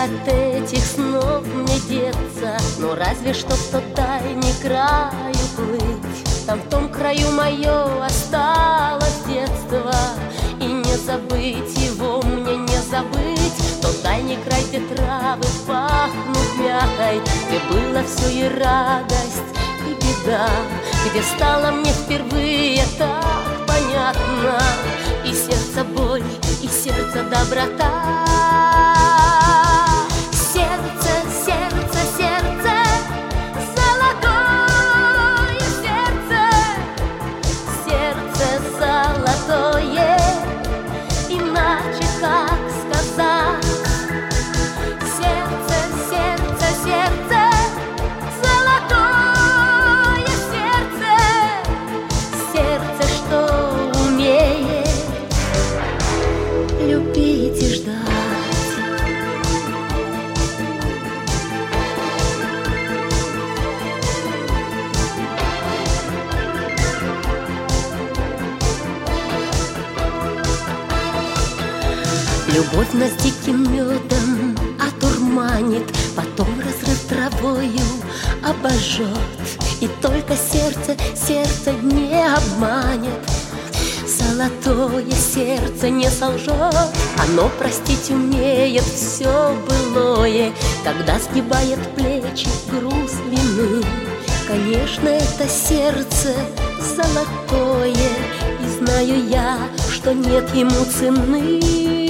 от этих снов мне деться? Ну разве что в тот дальний краю плыть. Там в том краю мое осталось детство, и не забыть его мне не забыть. Тот дальний край, где травы пахнут мякой, где было все и радость, и беда, где стало мне впервые так понятно и сердце боль, и сердце доброта. Сердце, сердце, сердце, золотое сердце, сердце золотое, иначе как сказать? Сердце, сердце, сердце, золотое сердце, сердце, что умеет любить и ждать. Любовь нас диким медом одурманит, потом разрыв травою обожжет. И только сердце, сердце не обманет. Золотое сердце не солжет, оно простить умеет все былое, когда сгибает плечи груз вины. Конечно, это сердце золотое, и знаю я, что нет ему цены.